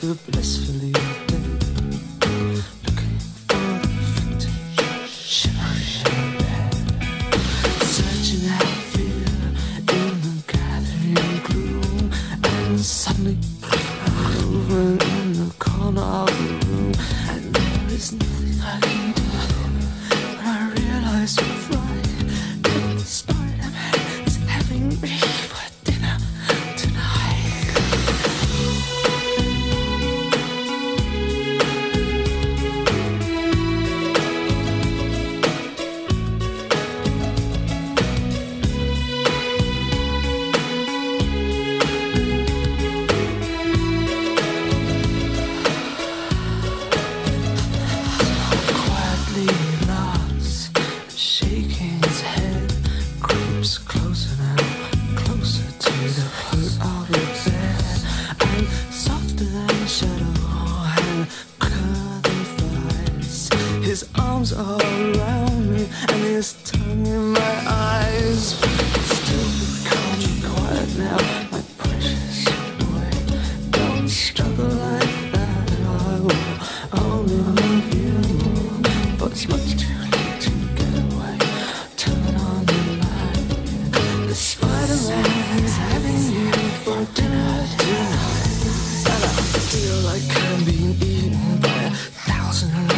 the blissfully dead, looking for the vintage shivering bed, searching out fear in the gathering gloom, and suddenly moving in the corner of the room, and there is nothing I can do. When I realize we're right, that Spider-Man is having me for dinner tonight. Quietly laughs, shaking his head, creeps closer now, closer to the foot of the bed, and softer than a shadow and curling thighs. His arms are around me and his tongue in my eyes. Still calm and quiet now, my precious boy. Don't struggle like that, I will only love you. But it's much too late to get away. Turn on the light. The Spider-Man is having you for dinner tonight. And I feel like I'm being eaten by 1,000